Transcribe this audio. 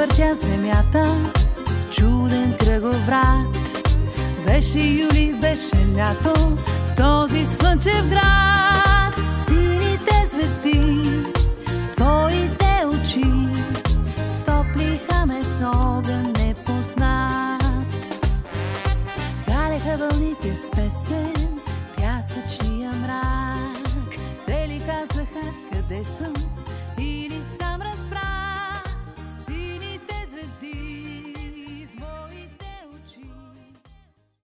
въртя земята, чуден кръговрат. Беше юли, беше лято в този слънчев град. Сините звезди в твоите очи стоплиха ме с огън непознат. Галеха вълните с песен, пясъчния мрак. Те ли казаха къде съм?